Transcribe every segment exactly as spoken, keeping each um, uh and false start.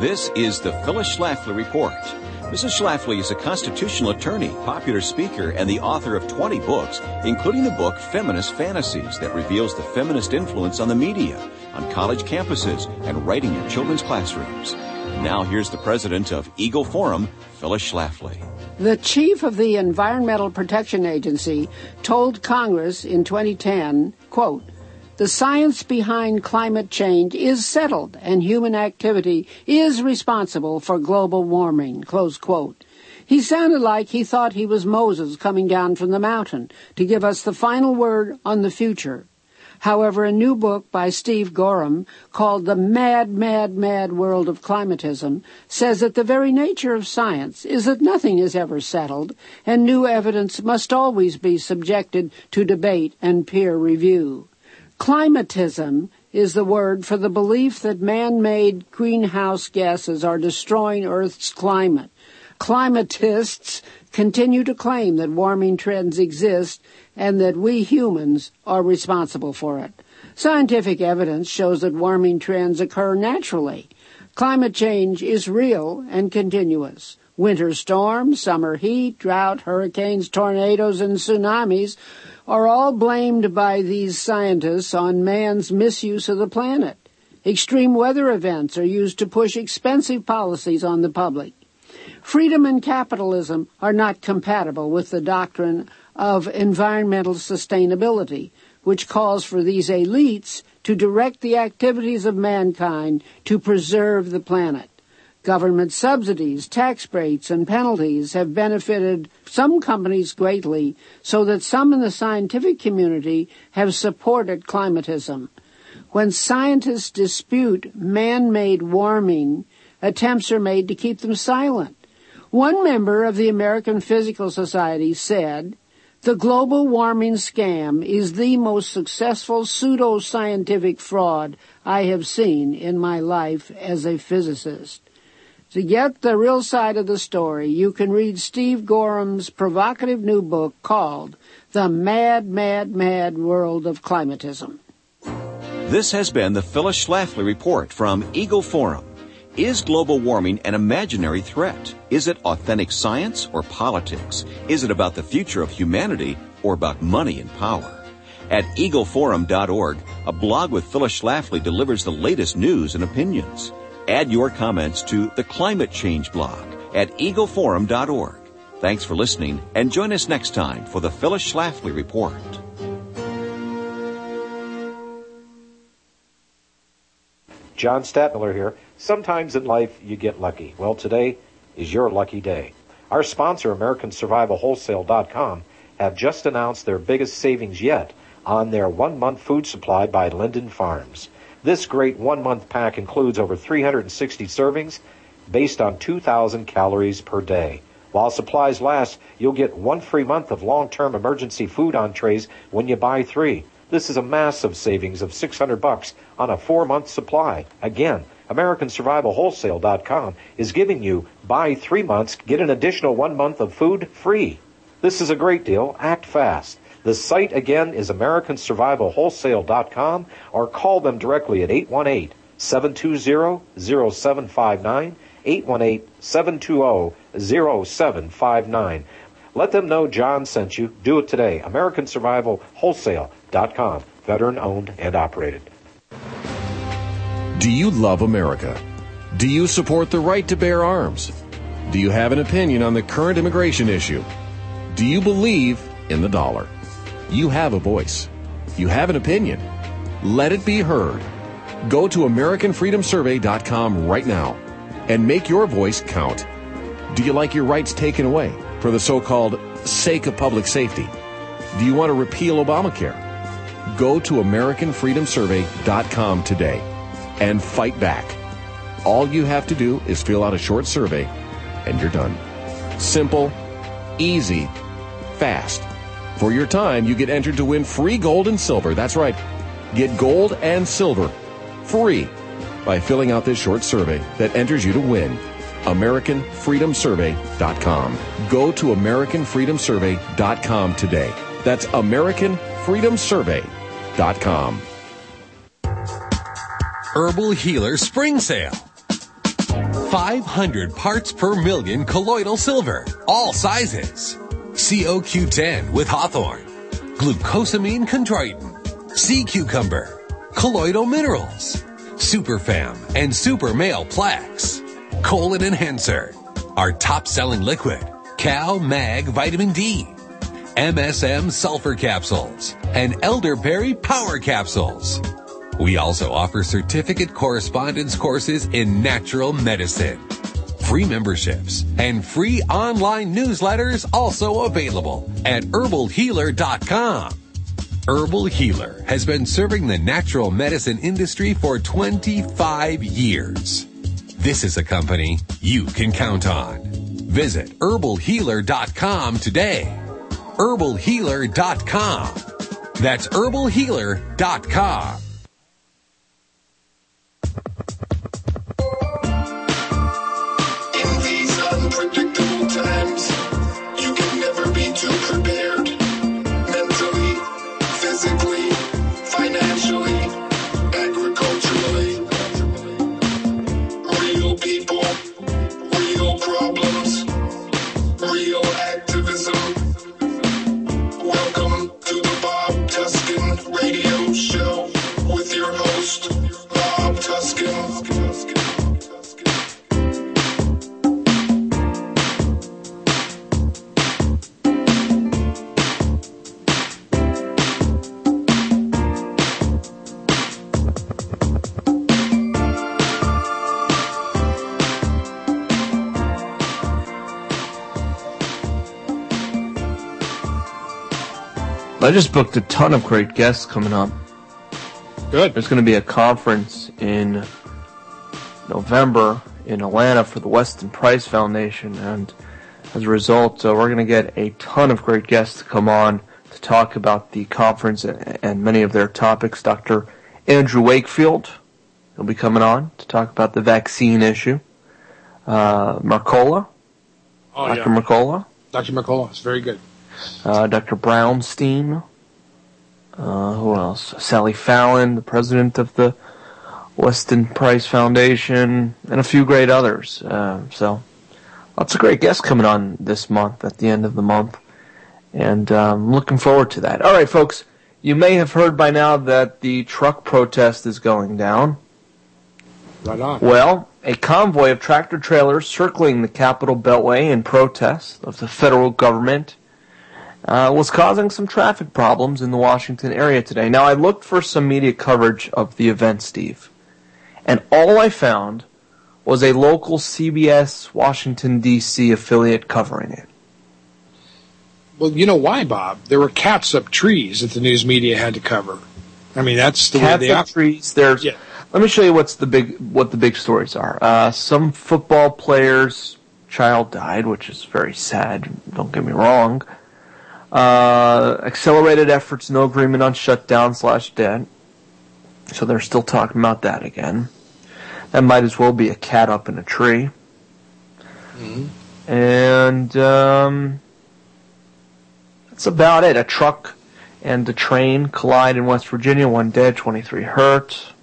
This is the Phyllis Schlafly Report. Missus Schlafly is a constitutional attorney, popular speaker, and the author of twenty books, including the book Feminist Fantasies that reveals the feminist influence on the media, on college campuses, and right in your children's classrooms. Now here's the president of Eagle Forum, Phyllis Schlafly. The chief of the Environmental Protection Agency told Congress in twenty ten, quote, "The science behind climate change is settled and human activity is responsible for global warming," close quote. He sounded like he thought he was Moses coming down from the mountain to give us the final word on the future. However, a new book by Steve Gorham called The Mad, Mad, Mad World of Climatism says that the very nature of science is that nothing is ever settled and new evidence must always be subjected to debate and peer review. Climatism is the word for the belief that man-made greenhouse gases are destroying Earth's climate. Climatists continue to claim that warming trends exist and that we humans are responsible for it. Scientific evidence shows that warming trends occur naturally. Climate change is real and continuous. Winter storms, summer heat, drought, hurricanes, tornadoes, and tsunamis are all blamed by these scientists on man's misuse of the planet. Extreme weather events are used to push expensive policies on the public. Freedom and capitalism are not compatible with the doctrine of environmental sustainability, which calls for these elites to direct the activities of mankind to preserve the planet. Government subsidies, tax breaks, and penalties have benefited some companies greatly, so that some in the scientific community have supported climatism. When scientists dispute man-made warming, attempts are made to keep them silent. One member of the American Physical Society said, "The global warming scam is the most successful pseudo-scientific fraud I have seen in my life as a physicist." To get the real side of the story, you can read Steve Gorham's provocative new book called The Mad, Mad, Mad World of Climatism. This has been the Phyllis Schlafly Report from Eagle Forum. Is global warming an imaginary threat? Is it authentic science or politics? Is it about the future of humanity or about money and power? At eagle forum dot org, a blog with Phyllis Schlafly delivers the latest news and opinions. Add your comments to the Climate Change blog at eagle forum dot org. Thanks for listening, and join us next time for the Phyllis Schlafly Report. John Stadtmiller here. Sometimes in life you get lucky. Well, today is your lucky day. Our sponsor, American Survival Wholesale dot com, have just announced their biggest savings yet on their one-month food supply by Linden Farms. This great one-month pack includes over three hundred sixty servings based on two thousand calories per day. While supplies last, you'll get one free month of long-term emergency food entrees when you buy three. This is a massive savings of six hundred bucks on a four-month supply. Again, American Survival Wholesale dot com is giving you buy three months, get an additional one month of food free. This is a great deal. Act fast. The site again is American Survival Wholesale dot com, or call them directly at eight one eight, seven two zero, zero seven five nine, eight one eight, seven two zero, zero seven five nine. Let them know John sent you. Do it today. American Survival Wholesale dot com, veteran owned and operated. Do you love America? Do you support the right to bear arms? Do you have an opinion on the current immigration issue? Do you believe in the dollar? You have a voice. You have an opinion. Let it be heard. Go to American Freedom Survey dot com right now and make your voice count. Do you like your rights taken away for the so-called sake of public safety? Do you want to repeal Obamacare? Go to American Freedom Survey dot com today and fight back. All you have to do is fill out a short survey and you're done. Simple, easy, fast. For your time, you get entered to win free gold and silver. That's right. Get gold and silver free by filling out this short survey that enters you to win. American Freedom Survey dot com. Go to American Freedom Survey dot com today. That's American Freedom Survey dot com. Herbal Healer Spring Sale. five hundred parts per million colloidal silver, all sizes. C O Q ten with Hawthorne, glucosamine chondroitin, sea cucumber, colloidal minerals, Superfam and Super Male Plaques, colon enhancer, our top-selling liquid, Cal Mag Vitamin D, M S M sulfur capsules, and elderberry power capsules. We also offer certificate correspondence courses in natural medicine. Free memberships and free online newsletters also available at herbal healer dot com. Herbal Healer has been serving the natural medicine industry for twenty-five years. This is a company you can count on. Visit herbal healer dot com today. herbal healer dot com. That's herbal healer dot com. In these unpredictable times, you can never be too prepared. Mentally, physically, financially, agriculturally. Real people, real problems, real activism. Welcome to the Bob Tuskin Radio Show with your host, Bob Tuskin. I just booked a ton of great guests coming up. Good. There's going to be a conference in November in Atlanta for the Weston Price Foundation, and as a result, uh, we're going to get a ton of great guests to come on to talk about the conference and, and many of their topics. Doctor Andrew Wakefield will be coming on to talk about the vaccine issue. Uh, Mercola. Oh, Doctor yeah. Mercola. Doctor Mercola is very good. Uh, Doctor Brownstein. Uh, who else? Sally Fallon, the president of the Weston Price Foundation, and a few great others. Uh, so, lots of great guests coming on this month, at the end of the month. And I'm um, looking forward to that. All right, folks, you may have heard by now that the truck protest is going down. Right on. Well, a convoy of tractor trailers circling the Capitol Beltway in protest of the federal government Uh, was causing some traffic problems in the Washington area today. Now, I looked for some media coverage of the event, Steve, and all I found was a local C B S Washington, D C affiliate covering it. Well, you know why, Bob? There were cats up trees that the news media had to cover. I mean, that's the Cats way they up operate. trees. There's. Yeah. Let me show you what's the big what the big stories are. Uh, some football player's child died, which is very sad. Don't get me wrong. Uh, accelerated efforts, no agreement on shutdown slash debt. So they're still talking about that again. That might as well be a cat up in a tree. Mm-hmm. And um, that's about it. A truck and a train collide in West Virginia. One dead, twenty-three hurt.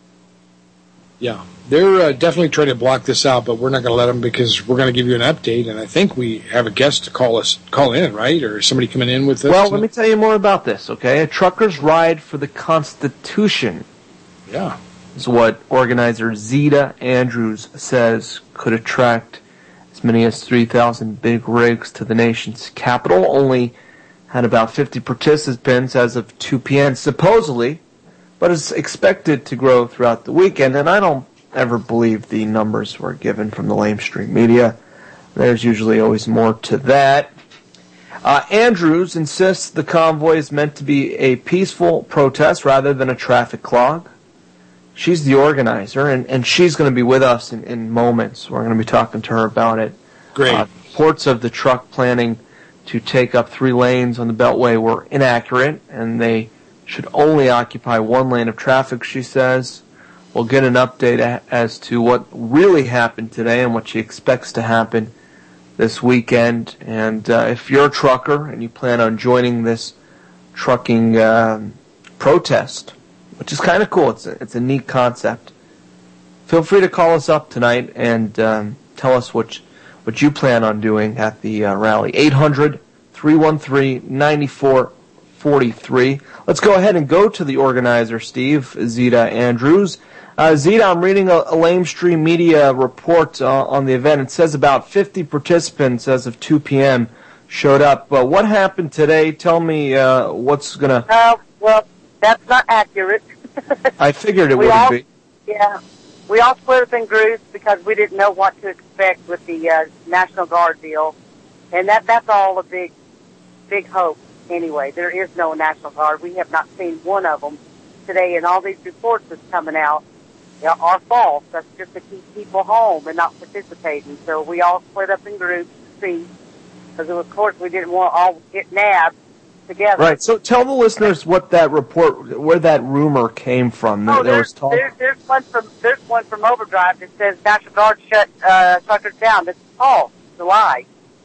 Yeah, they're uh, definitely trying to block this out, but we're not going to let them because we're going to give you an update, and I think we have a guest to call us, call in, right? Or is somebody coming in with us? Well, let me tell you more about this, okay? A trucker's ride for the Constitution Yeah. is what organizer Zeta Andrews says could attract as many as three thousand big rigs to the nation's capital. Only had about fifty participants as of two p.m. supposedly, but is expected to grow throughout the weekend, and I don't ever believe the numbers were given from the lamestream media. There's usually always more to that. Uh, Andrews insists the convoy is meant to be a peaceful protest rather than a traffic clog. She's the organizer, and, and she's going to be with us in, in moments. We're going to be talking to her about it. Great. Uh, reports of the truck planning to take up three lanes on the Beltway were inaccurate, and they should only occupy one lane of traffic, she says. We'll get an update a- as to what really happened today and what she expects to happen this weekend. And uh, if you're a trucker and you plan on joining this trucking uh, protest, which is kind of cool, it's a, it's a neat concept, feel free to call us up tonight and um, tell us what what you plan on doing at the uh, rally. eight hundred, three one three, nine four four three. Let's go ahead and go to the organizer, Steve, Zita Andrews. Uh, Zita, I'm reading a, a lamestream media report uh, on the event. It says about fifty participants as of two p.m. showed up. But what happened today? Tell me uh, what's going to... Uh, well, that's not accurate. I figured it we wouldn't all, be. Yeah. We all split up in groups because we didn't know what to expect with the uh, National Guard deal. And that that's all a big, big hope anyway. There is no National Guard. We have not seen one of them today, and all these reports that's coming out are false. That's just to keep people home and not participating. So we all split up in groups to see, because of course we didn't want to all get nabbed together. Right. So tell the listeners what that report, where that rumor came from. Oh, there there's, was talk. there's, there's one from there's one from Overdrive that says National Guard shut uh, truckers down. That's false. It's a lie.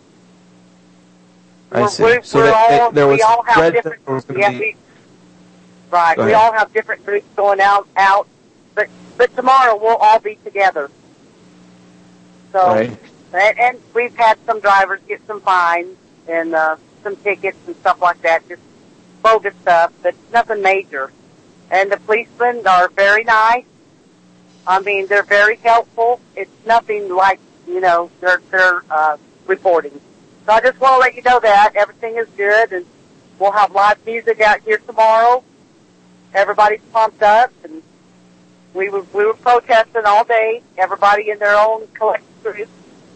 I We're, see. we're, So we're that, all, there was we all have thread different. that was going Yeah, to be. we, right. Go We ahead. all have different groups going out out, but but tomorrow we'll all be together. So Right. and, and we've had some drivers get some fines and uh, some tickets and stuff like that, just bogus stuff, but nothing major. And the policemen are very nice. I mean, they're very helpful. It's nothing like, you know, they're, they're, uh, reporting. So I just want to let you know that everything is good, and we'll have live music out here tomorrow. Everybody's pumped up, and we were, we were protesting all day, everybody in their own collective groups.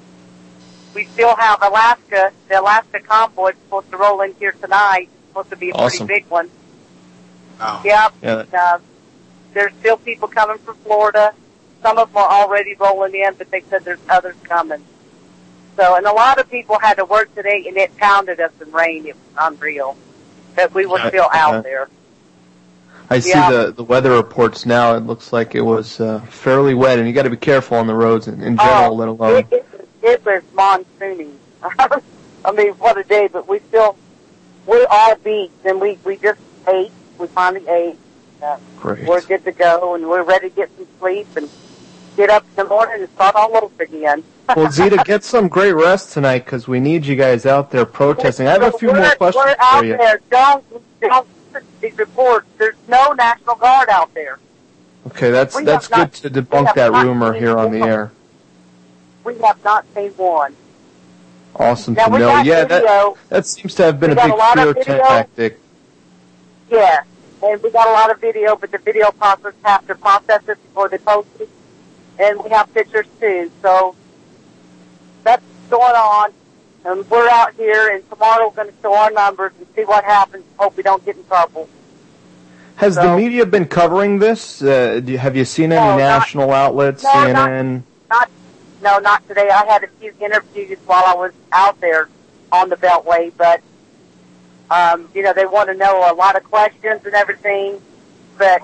We still have Alaska, the Alaska convoy is supposed to roll in here tonight. It's supposed to be a Awesome. pretty big one. Wow. Yep. Yeah. Uh, there's still people coming from Florida. Some of them are already rolling in, but they said there's others coming. So, and a lot of people had to work today, and it pounded us in rain. It was unreal. But we were still out Yeah. there. I see Yeah. the, the weather reports now. It looks like it was uh, fairly wet, and you got to be careful on the roads in, in general, Oh, let alone. It, it, it was monsooning. I mean, what a day, but we still, we're all beat, and we, we just ate. We finally ate. Uh, Great. We're good to go, and we're ready to get some sleep and get up in the morning and start all over again. Well, Zita, get some great rest tonight because we need you guys out there protesting. I have a few we're, more questions We're out for you. there. Don't, don't these reports. There's no National Guard out there. Okay, that's We that's have good not- to we debunk have that not rumor seen here on the one. air. We have not seen one. Awesome Now, to we know. got Yeah, that video. that seems to have been We a got big a lot of fear video. tactic. Yeah, and we got a lot of video, but the video process have to process it before they post it. And we have pictures too, so that's going on. And we're out here, and tomorrow we're going to show our numbers and see what happens. Hope we don't get in trouble. Has the So- media been covering this? Uh, do you, have you seen any No, not- national outlets, no, C N N? Not, no, not today. I had a few interviews while I was out there on the Beltway, but, um, you know, they want to know a lot of questions and everything, but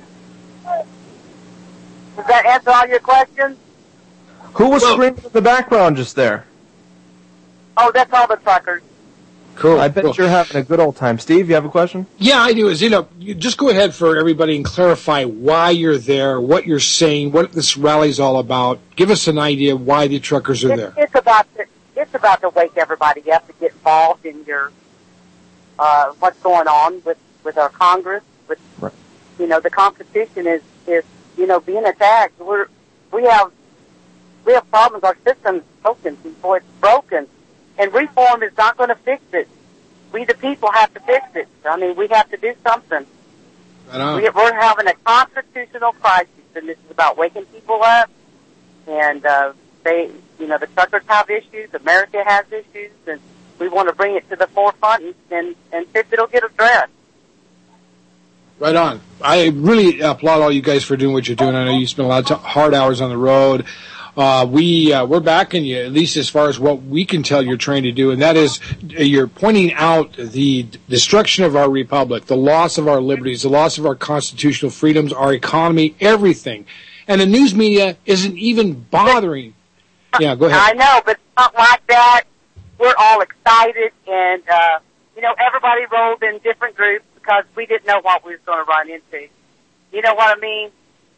does that answer all your questions? Who was Well- screaming in the background just there? Oh, that's all the truckers. Cool. I bet cool. you're having a good old time. Steve, you have a question? Yeah, I do. Zita, you just go ahead for everybody and clarify why you're there, what you're saying, what this rally's all about. Give us an idea why the truckers are It's, there. it's about to, it's about to wake everybody up to get involved in your uh, what's going on with, with our Congress. With Right. you know, the Constitution is is you know being attacked. We're we have we have problems. Our system's broken, people. It's broken, and reform is not going to fix it. We the people have to fix it. I mean, we have to do something. Right on. We, we're having a constitutional crisis, and this is about waking people up. And uh, they, you know, the truckers have issues. America has issues, and we want to bring it to the forefront and and, and see if it'll get addressed. Right on. I really applaud all you guys for doing what you're doing. I know you spend a lot of t- hard hours on the road. Uh, we, uh, we're backing you, at least as far as what we can tell you're trying to do, and that is uh, you're pointing out the d- destruction of our republic, the loss of our liberties, the loss of our constitutional freedoms, our economy, everything. And the news media isn't even bothering. Yeah, go ahead. I know, but something like that, we're all excited, and uh, you know, everybody rolled in different groups because we didn't know what we was going to run into. You know what I mean?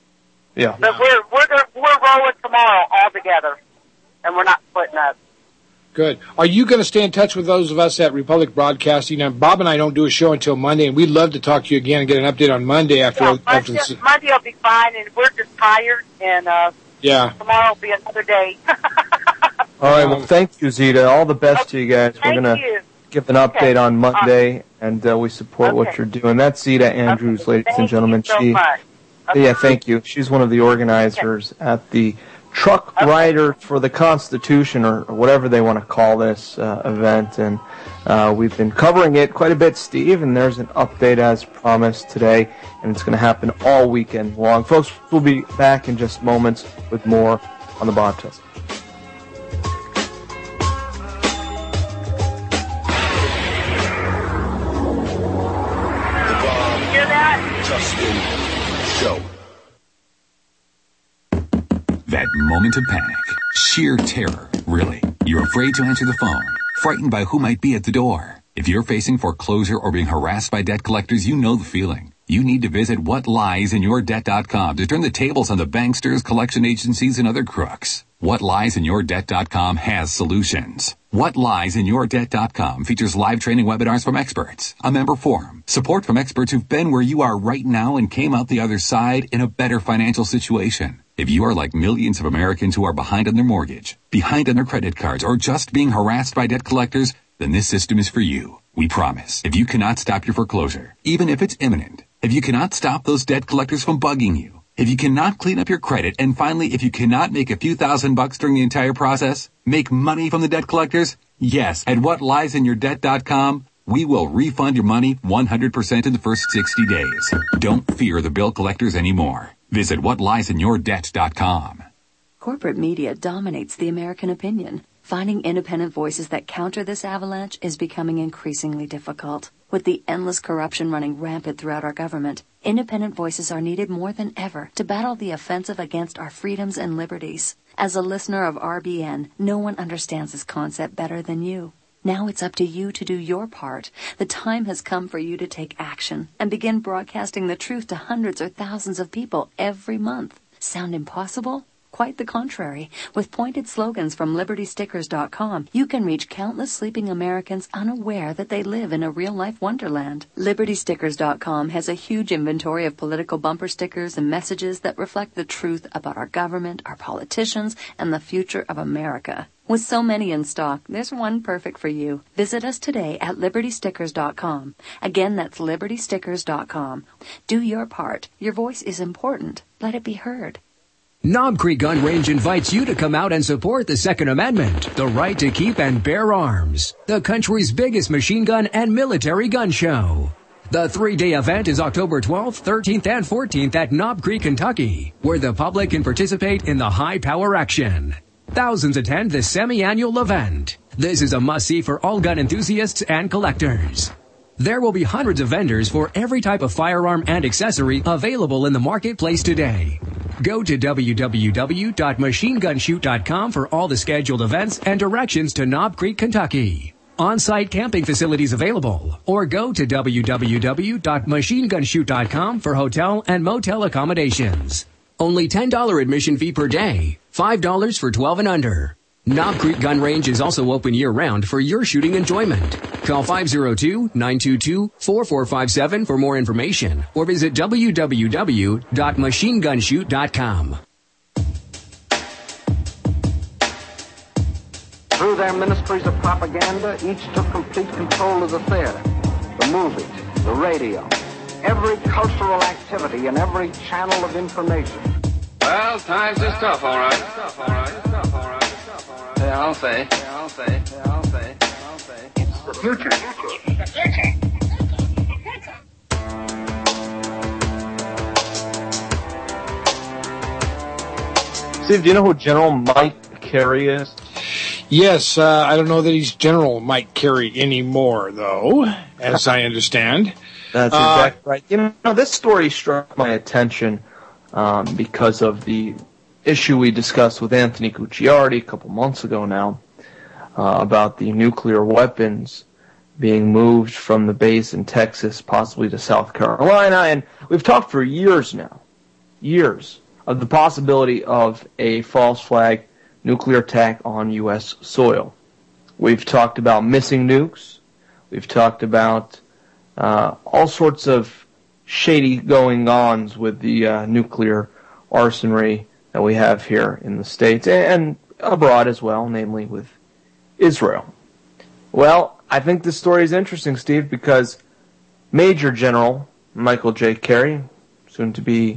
Yeah. But we're we're gonna, we're rolling tomorrow all together, and we're not splitting up. Good. Are you going to stay in touch with those of us at Republic Broadcasting? Now, Bob and I don't do a show until Monday, and we'd love to talk to you again and get an update on Monday after. Yeah, after Monday, Monday will be fine, and we're just tired, and uh, yeah, tomorrow will be another day. All right. Well, thank you, Zita. All the best okay. to you guys. We're Thank going to give an update okay. on Monday, uh, and uh, we support okay. what you're doing. That's Zita Andrews, okay. ladies thank and gentlemen. You so she, much. Okay. Yeah, thank you. She's one of the organizers okay. at the Truck okay. Rider for the Constitution, or whatever they want to call this uh, event, and uh, we've been covering it quite a bit, Steve, and there's an update as promised today, and it's going to happen all weekend long. Folks, we'll be back in just moments with more on the Bob Tuskin. The Bob Tuskin Show. That moment of panic, sheer terror, really. You're afraid to answer the phone, frightened by who might be at the door. If you're facing foreclosure or being harassed by debt collectors, you know the feeling. You need to visit what lies in your debt dot com to turn the tables on the banksters, collection agencies, and other crooks. what lies in your debt dot com has solutions. what lies in your debt dot com features live training webinars from experts, a member forum, support from experts who've been where you are right now and came out the other side in a better financial situation. If you are like millions of Americans who are behind on their mortgage, behind on their credit cards, or just being harassed by debt collectors, then this system is for you. We promise. If you cannot stop your foreclosure, even if it's imminent, if you cannot stop those debt collectors from bugging you, if you cannot clean up your credit, and finally, if you cannot make a few thousand bucks during the entire process, make money from the debt collectors, yes, at what lies in your debt dot com, we will refund your money one hundred percent in the first sixty days. Don't fear the bill collectors anymore. Visit what lies in your debt dot com. Corporate media dominates the American opinion. Finding independent voices that counter this avalanche is becoming increasingly difficult. With the endless corruption running rampant throughout our government, independent voices are needed more than ever to battle the offensive against our freedoms and liberties. As a listener of R B N, no one understands this concept better than you. Now it's up to you to do your part. The time has come for you to take action and begin broadcasting the truth to hundreds or thousands of people every month. Sound impossible? Quite the contrary. With pointed slogans from Liberty Stickers dot com, you can reach countless sleeping Americans unaware that they live in a real-life wonderland. Liberty Stickers dot com has a huge inventory of political bumper stickers and messages that reflect the truth about our government, our politicians, and the future of America. With so many in stock, there's one perfect for you. Visit us today at Liberty Stickers dot com. Again, that's Liberty Stickers dot com. Do your part. Your voice is important. Let it be heard. Knob Creek Gun Range invites you to come out and support the Second Amendment, the right to keep and bear arms, the country's biggest machine gun and military gun show. The three-day event is October twelfth, thirteenth, and fourteenth at Knob Creek, Kentucky, where the public can participate in the high-power action. Thousands attend the semi-annual event. This is a must-see for all gun enthusiasts and collectors. There will be hundreds of vendors for every type of firearm and accessory available in the marketplace today. Go to w w w dot machine gun shoot dot com for all the scheduled events and directions to Knob Creek, Kentucky. On-site camping facilities available, or go to w w w dot machine gun shoot dot com for hotel and motel accommodations. Only ten dollars admission fee per day, five dollars for twelve and under. Knob Creek Gun Range is also open year-round for your shooting enjoyment. Call five oh two, nine two two, four four five seven for more information, or visit w w w dot machine gun shoot dot com. Through their ministries of propaganda, each took complete control of the theater, the movies, the radio, every cultural activity and every channel of information. Well, times is tough, all right. Tough, all right. Tough, all right. Yeah, I'll say. Yeah, I'll say. Yeah, I'll say. Yeah, I'll say. It's the future. The future. Steve, do you know who General Mike Carey is? Yes, uh, I don't know that he's General Mike Carey anymore, though, as I understand. That's uh, exactly right. You know, this story struck my attention um, because of the issue we discussed with Anthony Cucciardi a couple months ago now uh, about the nuclear weapons being moved from the base in Texas, possibly to South Carolina. And we've talked for years now, years, of the possibility of a false flag nuclear attack on U S soil. We've talked about missing nukes. We've talked about uh, all sorts of shady going-ons with the uh, nuclear arsenalry that we have here in the States and abroad as well, namely with Israel. Well, I think this story is interesting, Steve, because Major General Michael J. Kerry, soon to be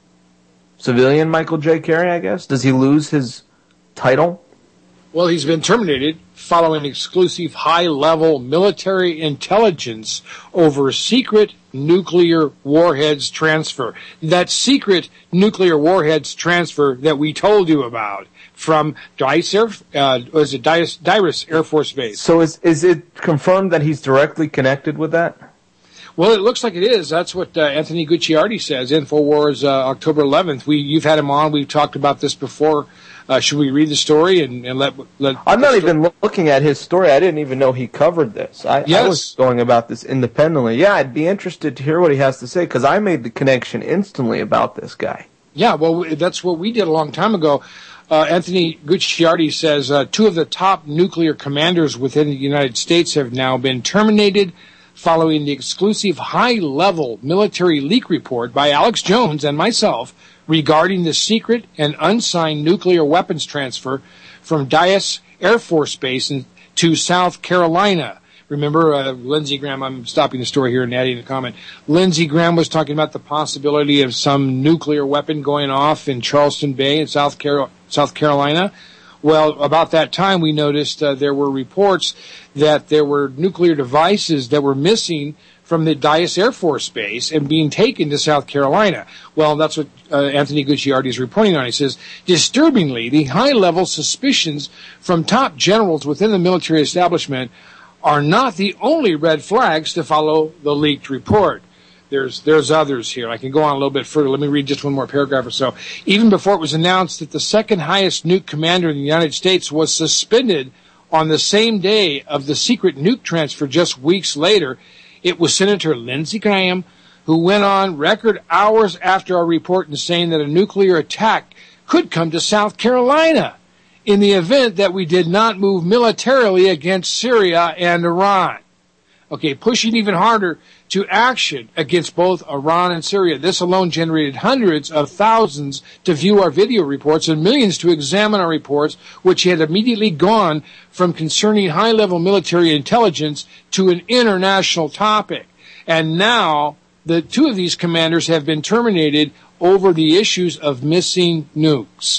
civilian Michael J. Kerry, I guess, does he lose his title? Well, he's been terminated following exclusive high-level military intelligence over secret nuclear warheads transfer. That secret nuclear warheads transfer that we told you about from Dice Air, uh, was it Dice, Dyrus Air Force Base. So is is it confirmed that he's directly connected with that? Well, it looks like it is. That's what uh, Anthony Gucciardi says. InfoWars, uh, October eleventh. We you've had him on. We've talked about this before. Uh, should we read the story and, and let, let... I'm not even lo- looking at his story. I didn't even know he covered this. I, yes. I was going about this independently. Yeah, I'd be interested to hear what he has to say, because I made the connection instantly about this guy. Yeah, well, that's what we did a long time ago. Uh, Anthony Gucciardi says uh, two of the top nuclear commanders within the United States have now been terminated following the exclusive high-level military leak report by Alex Jones and myself regarding the secret and unsigned nuclear weapons transfer from Dice Air Force Base in, to South Carolina. Remember, uh, Lindsey Graham, I'm stopping the story here and adding a comment. Lindsey Graham was talking about the possibility of some nuclear weapon going off in Charleston Bay in South, Car- South Carolina. Well, about that time, we noticed uh, there were reports that there were nuclear devices that were missing from the Dice Air Force Base and being taken to South Carolina. Well, that's what uh, Anthony Gucciardi is reporting on. He says, disturbingly, the high-level suspicions from top generals within the military establishment are not the only red flags to follow the leaked report. There's there's others here. I can go on a little bit further. Let me read just one more paragraph or so. Even before it was announced that the second highest nuke commander in the United States was suspended on the same day of the secret nuke transfer just weeks later, it was Senator Lindsey Graham who went on record hours after our report and saying that a nuclear attack could come to South Carolina in the event that we did not move militarily against Syria and Iran. Okay, pushing even harder to action against both Iran and Syria. This alone generated hundreds of thousands to view our video reports and millions to examine our reports, which had immediately gone from concerning high-level military intelligence to an international topic. And now, the two of these commanders have been terminated over the issues of missing nukes.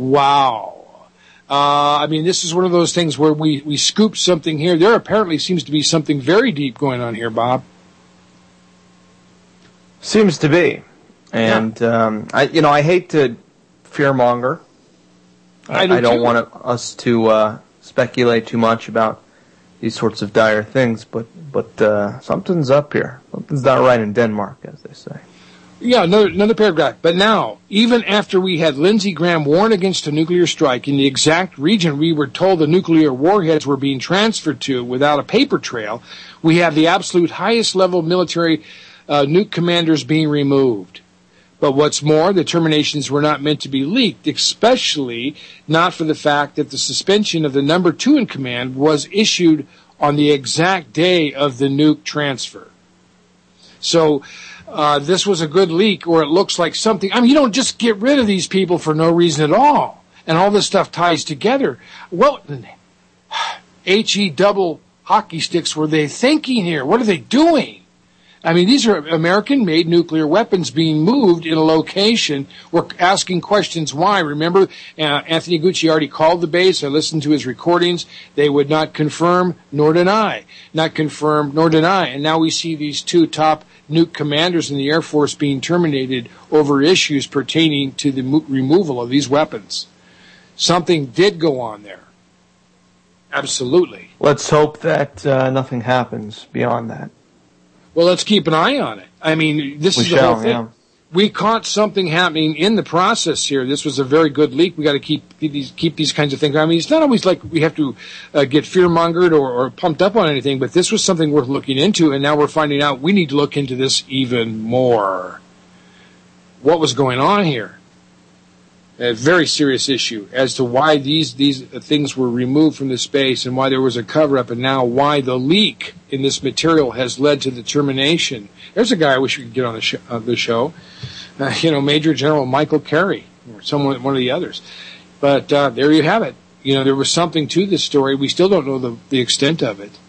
Wow. Uh, I mean, this is one of those things where we, we scoop something here. There apparently seems to be something very deep going on here, Bob. Seems to be. And, yeah. um, I, you know, I hate to fearmonger. I, I, do I don't too. want us to uh, speculate too much about these sorts of dire things, but, but uh, something's up here. Something's not right in Denmark, as they say. Yeah, another, another paragraph. But now, even after we had Lindsey Graham warn against a nuclear strike in the exact region we were told the nuclear warheads were being transferred to without a paper trail, we have the absolute highest level military uh, nuke commanders being removed. But what's more, the terminations were not meant to be leaked, especially not for the fact that the suspension of the number two in command was issued on the exact day of the nuke transfer. So, Uh, this was a good leak, or it looks like something. I mean, you don't just get rid of these people for no reason at all. And all this stuff ties together. What H E double hockey sticks were they thinking here? What are they doing? I mean, these are American-made nuclear weapons being moved in a location. We're asking questions why. Remember, uh, Anthony Gucciardi called the base. I listened to his recordings. They would not confirm nor deny. Not confirm nor deny. And now we see these two top nuke commanders in the Air Force being terminated over issues pertaining to the mo- removal of these weapons. Something did go on there. Absolutely. Let's hope that uh, nothing happens beyond that. Well, let's keep an eye on it. I mean, this we is shall, the whole thing. Yeah. We caught something happening in the process here. This was a very good leak. We got to keep these keep these kinds of things. I mean, it's not always like we have to uh, get fear-mongered or, or pumped up on anything, but this was something worth looking into, and now we're finding out we need to look into this even more. What was going on here? a very serious issue as to why these these things were removed from the space and why there was a cover-up, and now why the leak in this material has led to the termination. There's a guy I wish we could get on the, sh- on the show, uh, you know, Major General Michael Carey, or someone, one of the others. But uh, there you have it. You know, there was something to this story. We still don't know the, the extent of it.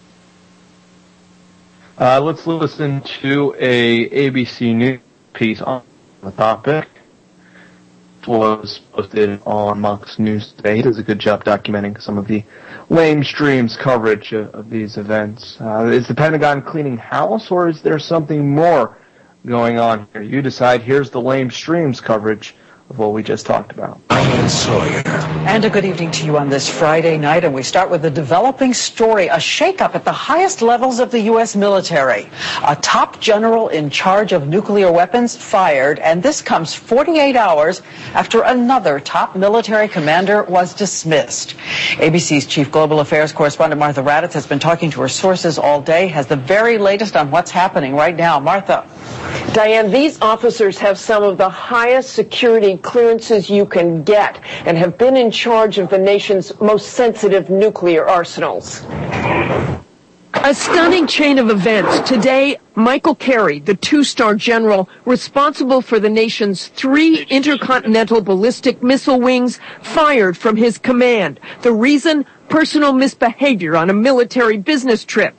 Uh, let's listen to a A B C News piece on the topic. Was posted on Mox News today. He does a good job documenting some of the lamestream's coverage of, of these events. Uh, is the Pentagon cleaning house, or is there something more going on here? You decide. Here's the lamestream's coverage of what we just talked about. Ian Sawyer. And a good evening to you on this Friday night, and we start with a developing story, a shakeup at the highest levels of the U S military. A top general in charge of nuclear weapons fired, and this comes forty-eight hours after another top military commander was dismissed. A B C's chief global affairs correspondent Martha Raddatz has been talking to her sources all day, has the very latest on what's happening right now. Martha. Diane, these officers have some of the highest security clearances you can get and have been in charge of the nation's most sensitive nuclear arsenals. A stunning chain of events. Today, Michael Carey, the two-star general responsible for the nation's three intercontinental ballistic missile wings, fired from his command. The reason? Personal misbehavior on a military business trip.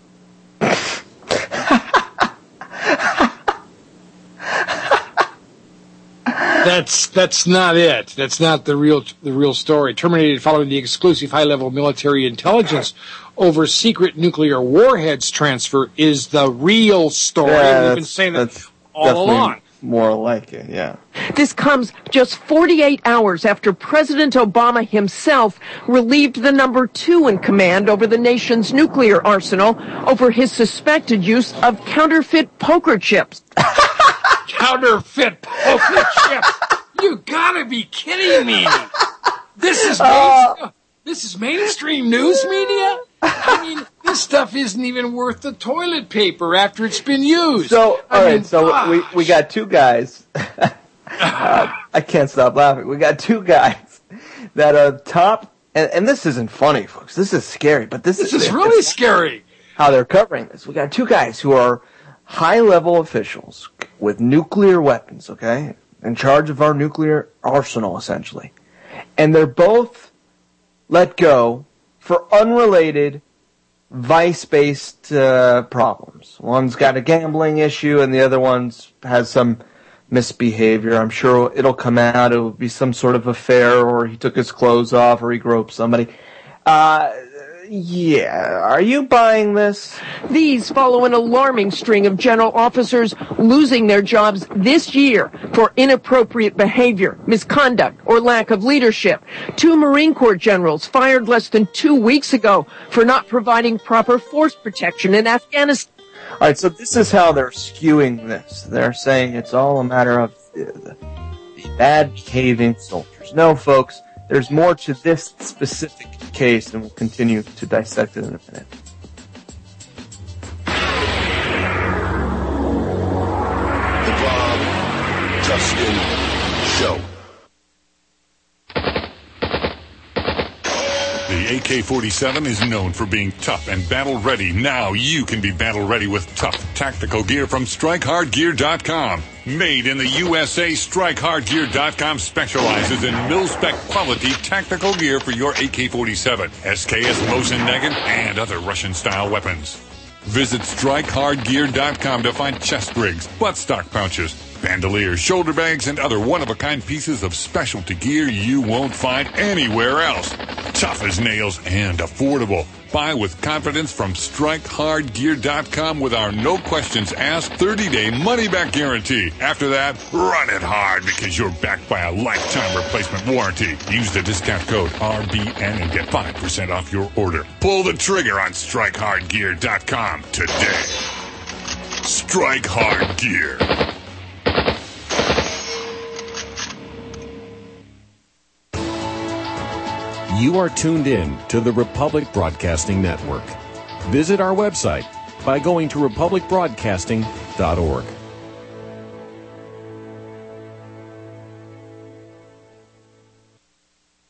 That's that's not it. That's not the real the real story. Terminated following the exclusive high-level military intelligence over secret nuclear warheads transfer is the real story. Yeah, We've been saying that all along. More like it, yeah. This comes just forty-eight hours after President Obama himself relieved the number two in command over the nation's nuclear arsenal over his suspected use of counterfeit poker chips. Counterfeit poker chips. You gotta be kidding me. This is main, Uh, this is mainstream news media? I mean, this stuff isn't even worth the toilet paper after it's been used. So, I all mean, right, so we, we got two guys. uh, I can't stop laughing. We got two guys that are top, and, and this isn't funny, folks. This is scary, but this, This is, is really scary. How they're covering this. We got two guys who are high-level officials with nuclear weapons, okay, in charge of our nuclear arsenal, essentially. And they're both let go for unrelated vice-based uh, problems. One's got a gambling issue, and the other one's has some misbehavior. I'm sure it'll come out. It will be some sort of affair, or he took his clothes off, or he groped somebody. Uh, yeah. Are you buying this? These follow an alarming string of general officers losing their jobs this year for inappropriate behavior, misconduct, or lack of leadership. Two Marine Corps generals fired less than two weeks ago for not providing proper force protection in Afghanistan. All right, so this is how they're skewing this. They're saying it's all a matter of the, the bad behaving soldiers. No, folks, there's more to this specific case, and we'll continue to dissect it in a minute. The Bob Tuskin Show. The A K forty-seven is known for being tough and battle-ready. Now you can be battle-ready with tough tactical gear from strike hard gear dot com. Made in the U S A, strike hard gear dot com specializes in mil-spec quality tactical gear for your A K forty-seven, S K S Mosin Nagant, and other Russian-style weapons. Visit strike hard gear dot com to find chest rigs, buttstock pouches, bandoliers, shoulder bags, and other one-of-a-kind pieces of specialty gear you won't find anywhere else. Tough as nails and affordable. Buy with confidence from strike hard gear dot com with our no-questions-asked thirty-day money-back guarantee. After that, run it hard because you're backed by a lifetime replacement warranty. Use the discount code R B N and get five percent off your order. Pull the trigger on strike hard gear dot com today. Strike Hard Gear. You are tuned in to the Republic Broadcasting Network. Visit our website by going to republic broadcasting dot org.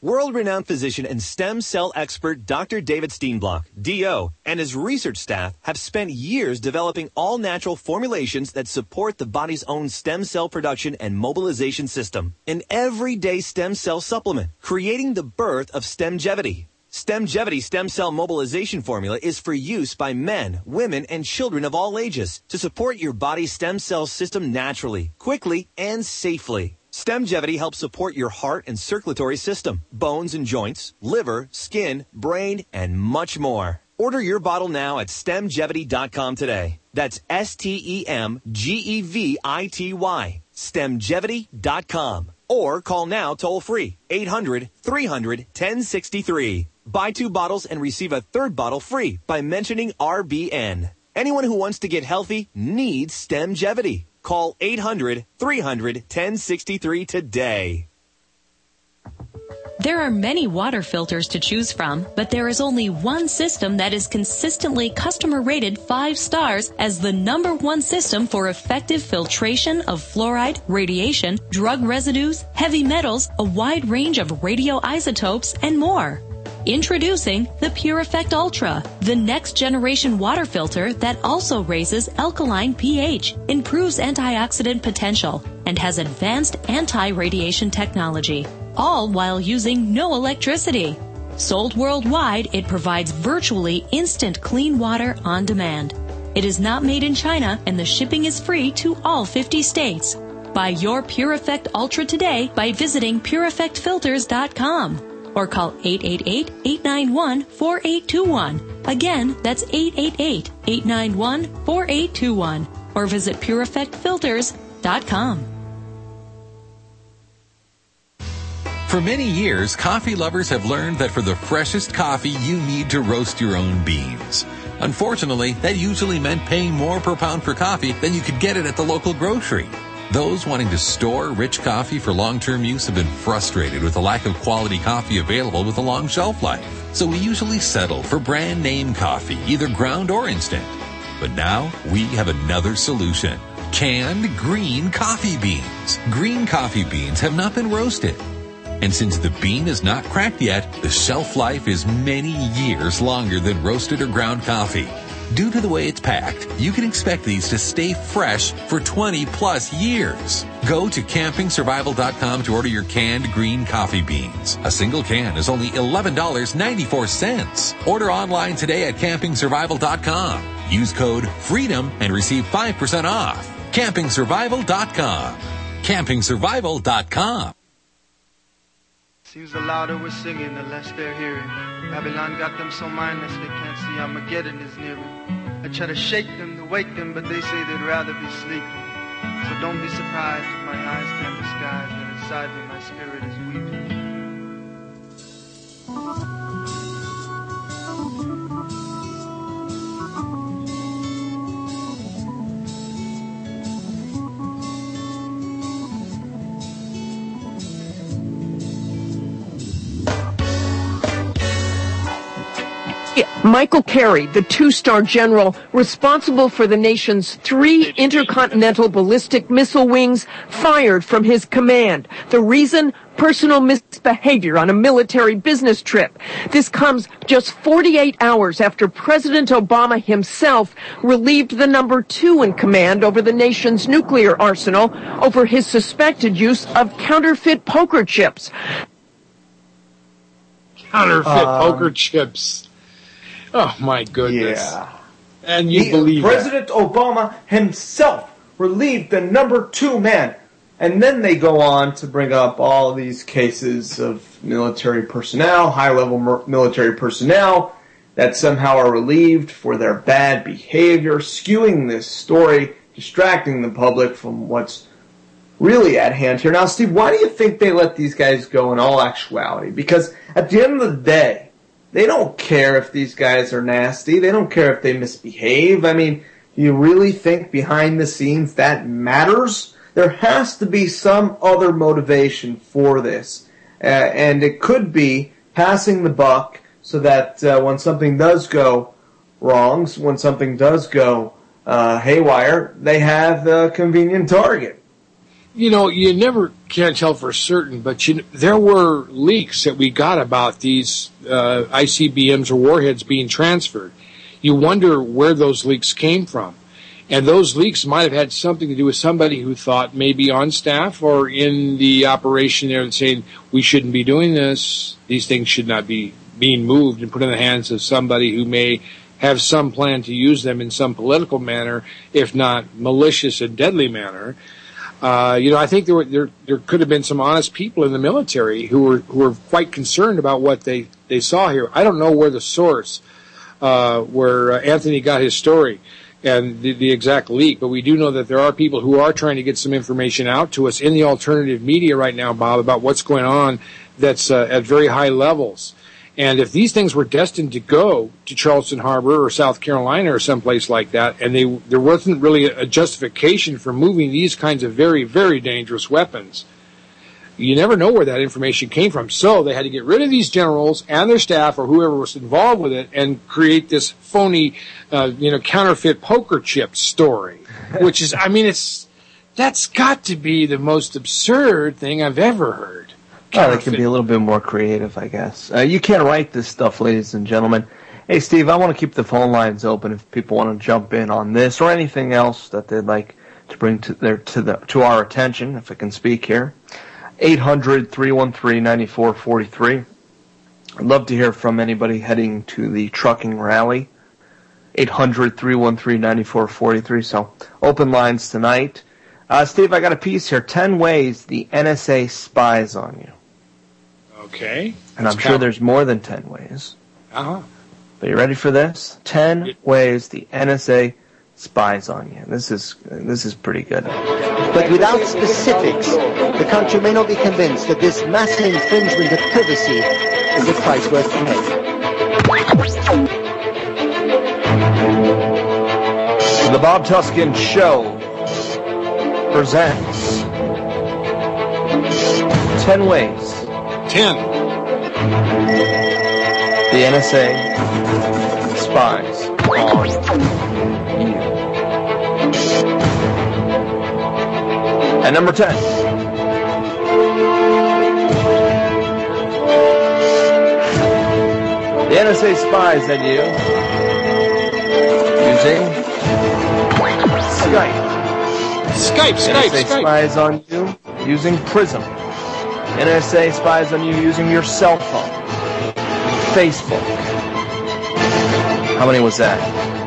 World-renowned physician and stem cell expert Doctor David Steenblock, D O, and his research staff have spent years developing all-natural formulations that support the body's own stem cell production and mobilization system. An everyday stem cell supplement, creating the birth of Stemgevity. Stemgevity stem cell mobilization formula is for use by men, women, and children of all ages to support your body's stem cell system naturally, quickly, and safely. Stemgevity helps support your heart and circulatory system, bones and joints, liver, skin, brain, and much more. Order your bottle now at stemgevity dot com today. That's S T E M G E V I T Y. stemgevity dot com. Or call now toll-free, eight hundred, three hundred, ten sixty-three. Buy two bottles and receive a third bottle free by mentioning R B N. Anyone who wants to get healthy needs Stemgevity. Call eight hundred, three hundred, ten sixty-three today. There are many water filters to choose from, but there is only one system that is consistently customer rated five stars as the number one system for effective filtration of fluoride, radiation, drug residues, heavy metals, a wide range of radioisotopes, and more. Introducing the Pure Effect Ultra, the next generation water filter that also raises alkaline pH, improves antioxidant potential, and has advanced anti-radiation technology, all while using no electricity. Sold worldwide, it provides virtually instant clean water on demand. It is not made in China, and the shipping is free to all fifty states. Buy your Pure Effect Ultra today by visiting pure effect filters dot com. Or call eight eight eight, eight nine one, four eight two one. Again, that's eight eight eight, eight nine one, four eight two one. Or visit pure effect filters dot com. For many years, coffee lovers have learned that for the freshest coffee, you need to roast your own beans. Unfortunately, that usually meant paying more per pound for coffee than you could get it at the local grocery. Those wanting to store rich coffee for long-term use have been frustrated with the lack of quality coffee available with a long shelf life. So we usually settle for brand name coffee, either ground or instant. But now we have another solution. Canned green coffee beans. Green coffee beans have not been roasted. And since the bean is not cracked yet, the shelf life is many years longer than roasted or ground coffee. Due to the way it's packed, you can expect these to stay fresh for twenty plus years. Go to camping survival dot com to order your canned green coffee beans. A single can is only eleven dollars and ninety-four cents. Order online today at camping survival dot com. Use code FREEDOM and receive five percent off. camping survival dot com. camping survival dot com. Seems the louder we're singing, the less they're hearing. Babylon got them so mindless they can't see Armageddon is nearing. I try to shake them, to wake them, but they say they'd rather be sleeping. So don't be surprised if my eyes can disguise that inside me my spirit is weeping. Michael Carey, the two-star general responsible for the nation's three intercontinental ballistic missile wings, fired from his command. The reason? Personal misbehavior on a military business trip. This comes just forty-eight hours after President Obama himself relieved the number two in command over the nation's nuclear arsenal over his suspected use of counterfeit poker chips. Counterfeit um, poker chips. Oh, my goodness. Yeah. And you he, believe President that. Obama himself relieved the number two man. And then they go on to bring up all these cases of military personnel, high-level mer- military personnel, that somehow are relieved for their bad behavior, skewing this story, distracting the public from what's really at hand here. Now, Steve, why do you think they let these guys go in all actuality? Because at the end of the day, they don't care if these guys are nasty. They don't care if they misbehave. I mean, you really think behind the scenes that matters? There has to be some other motivation for this. Uh, and it could be passing the buck so that uh, when something does go wrong, when something does go uh, haywire, they have a convenient target. you know, you never can tell for certain, but you, there were leaks that we got about these uh, I C B Ms or warheads being transferred. You wonder where those leaks came from. And those leaks might have had something to do with somebody who thought maybe on staff or in the operation there saying, we shouldn't be doing this. These things should not be being moved and put in the hands of somebody who may have some plan to use them in some political manner, if not malicious and deadly manner. Uh, you know, I think there were, there, there could have been some honest people in the military who were, who were quite concerned about what they, they saw here. I don't know where the source, uh, where uh, Anthony got his story and the, the exact leak, but we do know that there are people who are trying to get some information out to us in the alternative media right now, Bob, about what's going on that's uh, at very high levels. And if these things were destined to go to Charleston Harbor or South Carolina or someplace like that, and they, there wasn't really a justification for moving these kinds of very, very dangerous weapons, you never know where that information came from. So they had to get rid of these generals and their staff or whoever was involved with it and create this phony, uh, you know, counterfeit poker chip story, which is, I mean, it's, that's got to be the most absurd thing I've ever heard. Well, they can be a little bit more creative, I guess. Uh, you can't write this stuff, ladies and gentlemen. Hey, Steve, I want to keep the phone lines open if people want to jump in on this or anything else that they'd like to bring to their to the to our attention, if I can speak here. eight hundred, three one three, nine four four three. I'd love to hear from anybody heading to the trucking rally. eight hundred, three one three, nine four four three. So, open lines tonight. Uh, Steve, I got a piece here. Ten ways the N S A spies on you. Okay. And I'm sure there's more than ten ways. Uh-huh. But you ready for this? Ten yeah. ways the N S A spies on you. This is this is pretty good. But without specifics, the country may not be convinced that this massive infringement of privacy is a price worth paying. The Bob Tuskin Show presents ten ways. Ten. The N S A spies on you. And number ten. The N S A spies on you using Skype. Skype, Skype, N S A Skype. spies on you using Prism. N S A spies on you using your cell phone. Facebook. How many was that?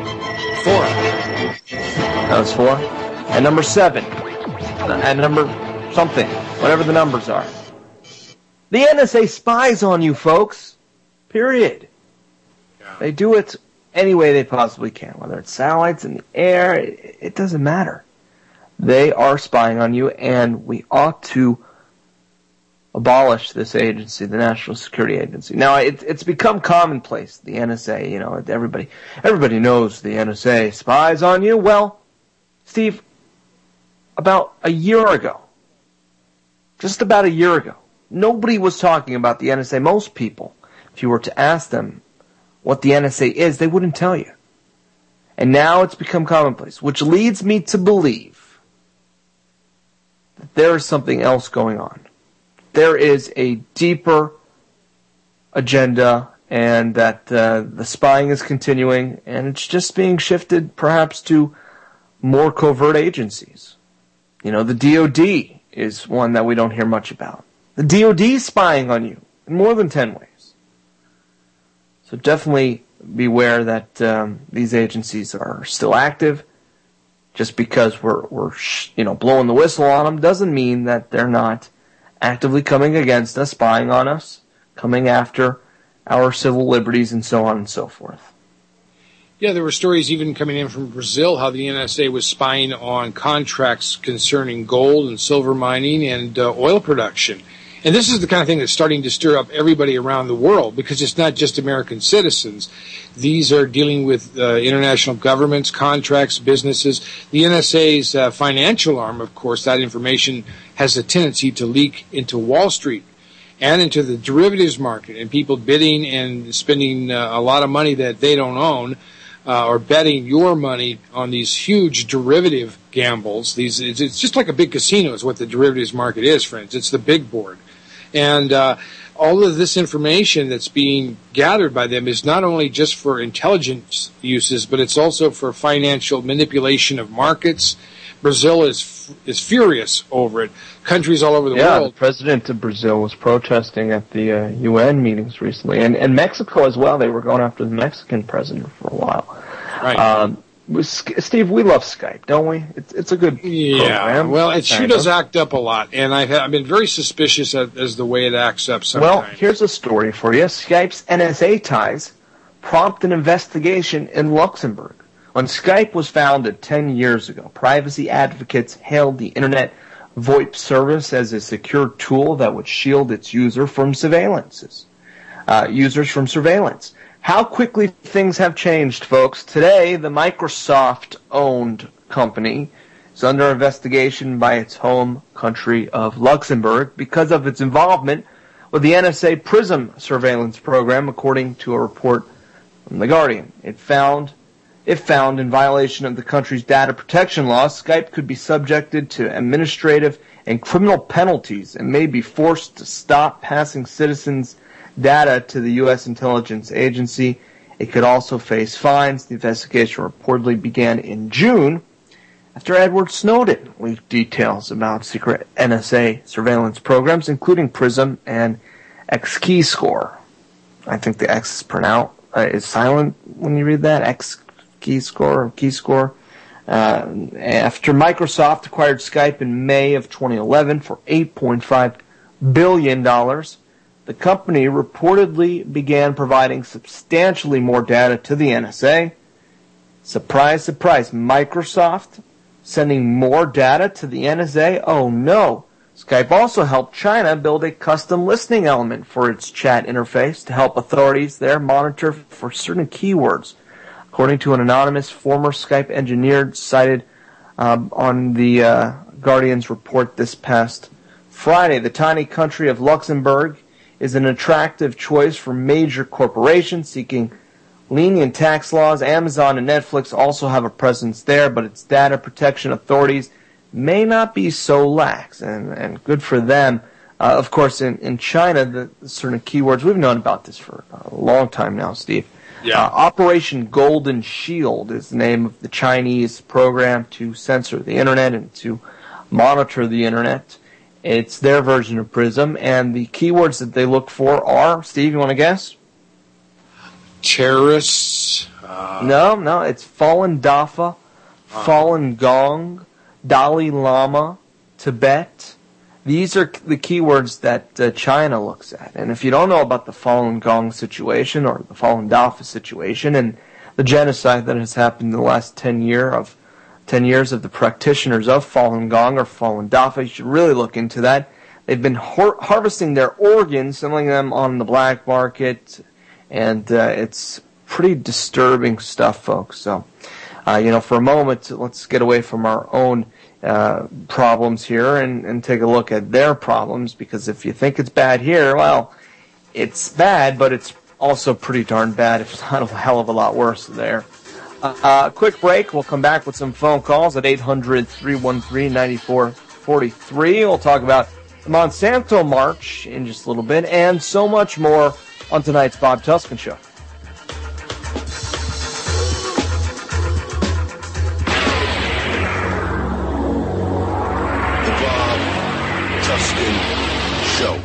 Four. That was four. And number seven. And number something. Whatever the numbers are. The N S A spies on you, folks. Period. Yeah. They do it any way they possibly can. Whether it's satellites in the air, it, it doesn't matter. They are spying on you, and we ought to abolish this agency, the National Security Agency. Now, it, it's become commonplace, the N S A, you know, everybody, everybody knows the N S A spies on you. Well, Steve, about a year ago, just about a year ago, nobody was talking about the N S A. Most people, if you were to ask them what the N S A is, they wouldn't tell you. And now it's become commonplace, which leads me to believe that there is something else going on. There is a deeper agenda, and that uh, the spying is continuing, and it's just being shifted perhaps to more covert agencies. You know, the D O D is one that we don't hear much about. The D O D is spying on you in more than ten ways. So definitely beware that um, these agencies are still active. Just because we're, we're you know, blowing the whistle on them doesn't mean that they're not actively coming against us, spying on us, coming after our civil liberties, and so on and so forth. Yeah, there were stories even coming in from Brazil how the N S A was spying on contracts concerning gold and silver mining and uh, oil production. And this is the kind of thing that's starting to stir up everybody around the world, because it's not just American citizens. These are dealing with uh, international governments, contracts, businesses. The N S A's uh, financial arm, of course, that information has a tendency to leak into Wall Street and into the derivatives market, and people bidding and spending uh, a lot of money that they don't own uh, or betting your money on these huge derivative gambles. These it's, it's just like a big casino is what the derivatives market is, friends. It's the big board. And uh, all of this information that's being gathered by them is not only just for intelligence uses, but it's also for financial manipulation of markets. Brazil is is furious over it. Countries all over the yeah, world. The president of Brazil was protesting at the uh, U N meetings recently, and, and Mexico as well. They were going after the Mexican president for a while. Right. Um, Steve, we love Skype, don't we? It's, it's a good yeah, program. Well, it sure kind does of. act up a lot, and I've, I've been very suspicious as, as the way it acts up sometimes. Well, here's a story for you. Skype's N S A ties prompt an investigation in Luxembourg. When Skype was founded ten years ago, privacy advocates hailed the Internet VoIP service as a secure tool that would shield its user from surveillances, uh, users from surveillance. How quickly things have changed, folks. Today, the Microsoft-owned company is under investigation by its home country of Luxembourg because of its involvement with the N S A PRISM surveillance program, according to a report from The Guardian. It found, if found in violation of the country's data protection laws, Skype could be subjected to administrative and criminal penalties and may be forced to stop passing citizens' data to the U S intelligence agency. It could also face fines. The investigation reportedly began in June after Edward Snowden leaked details about secret N S A surveillance programs, including PRISM and X-Keyscore. I think the X is pronounced uh, is silent when you read that. X-Keyscore or Keyscore. Uh, after Microsoft acquired Skype in May of twenty eleven for eight point five billion dollars, the company reportedly began providing substantially more data to the N S A. Surprise, surprise, Microsoft sending more data to the N S A? Oh no. Skype also helped China build a custom listening element for its chat interface to help authorities there monitor for certain keywords. According to an anonymous former Skype engineer cited um, on the uh, Guardian's report this past Friday, the tiny country of Luxembourg is an attractive choice for major corporations seeking lenient tax laws. Amazon and Netflix also have a presence there, but its data protection authorities may not be so lax, and, and good for them. Uh, of course, in, in China, the, the certain keywords, we've known about this for a long time now, Steve. Yeah. Uh, Operation Golden Shield is the name of the Chinese program to censor the Internet and to monitor the Internet. It's their version of PRISM, and the keywords that they look for are, Steve, you want to guess? Terrorists. Uh, no, no, it's Falun Dafa, uh, Falun Gong, Dalai Lama, Tibet. These are the keywords that uh, China looks at. And if you don't know about the Falun Gong situation or the Falun Dafa situation and the genocide that has happened in the last ten year of ten years of the practitioners of Falun Gong or Falun Dafa, you should really look into that. They've been har- harvesting their organs, selling them on the black market, and uh, it's pretty disturbing stuff, folks. So, uh, you know, for a moment, let's get away from our own uh, problems here and, and take a look at their problems, because if you think it's bad here, well, it's bad, but it's also pretty darn bad, if not a hell of a lot worse there. Uh, quick break. We'll come back with some phone calls at eight hundred, three one three, nine four four three. We'll talk about the Monsanto March in just a little bit and so much more on tonight's Bob Tuskin Show. The Bob Tuskin Show.